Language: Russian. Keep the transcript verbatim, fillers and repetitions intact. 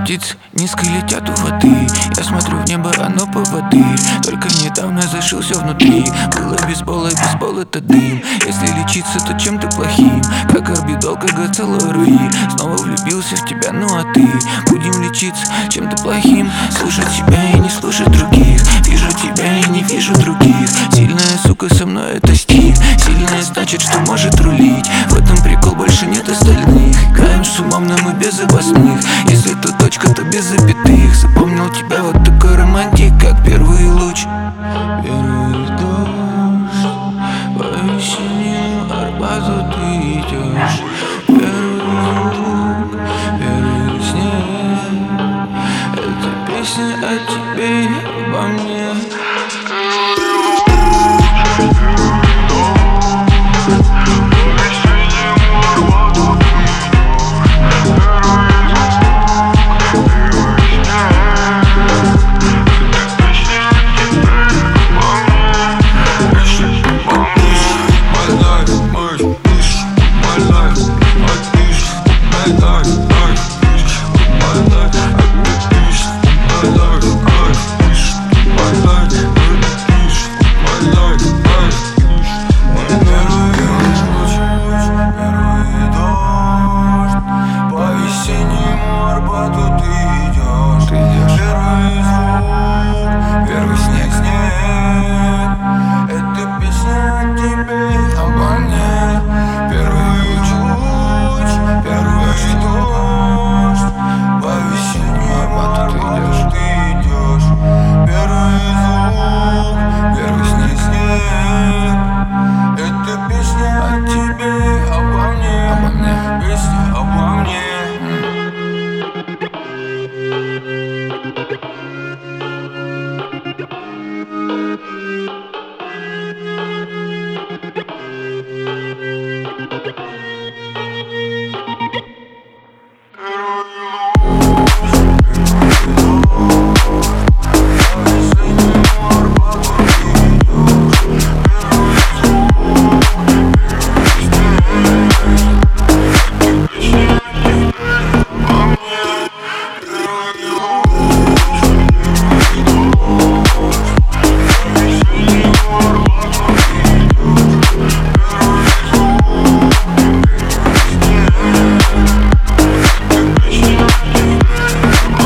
Птицы низко летят у воды. Я смотрю в небо, оно по воды. Только недавно зашил все внутри. Было без пола, без пола это дым. Если лечиться, то чем-то плохим, как орбидол, как ацелларуи. Снова влюбился в тебя, ну а ты? Будем лечиться чем-то плохим. Слушать себя и не слушать других. Вижу тебя и не вижу других. Сильная сука со мной это стиль. Сильная значит, что может рулить. В этом прикол, больше нет остальных. Играем с умом, но мы без запасных. Если это точка, то без запятых. Запомнил тебя вот такой романтик, как первый луч. Первый дождь, по весеннему Арбату ты идешь. Первый звук, первый снег. Это песня о тебе и обо мне. Ты идешь. Первый